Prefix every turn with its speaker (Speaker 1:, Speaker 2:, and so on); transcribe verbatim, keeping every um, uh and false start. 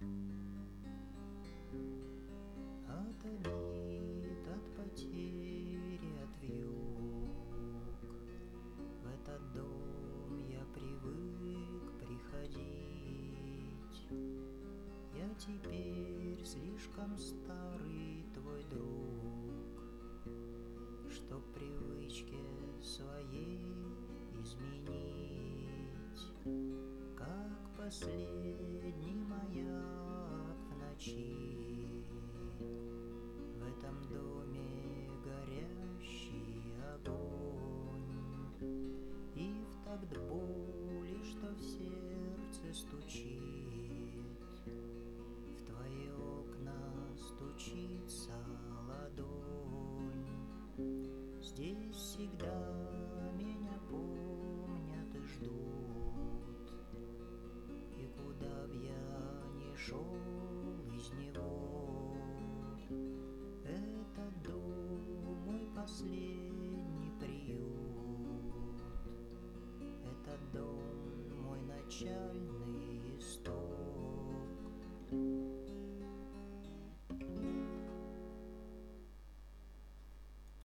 Speaker 1: От обид, от потери, от вьюг в этот дом я привык приходить. Я теперь слишком старый твой друг, чтоб привычке своей изменить. Как последний маяк в ночи, в этом доме горящий огонь. И в такт боли, что в сердце стучит, в твои окна стучится ладонь. Здесь всегда меня помнят и ждут, и куда б я ни шел из него, этот дом мой последний приют, этот дом мой начальник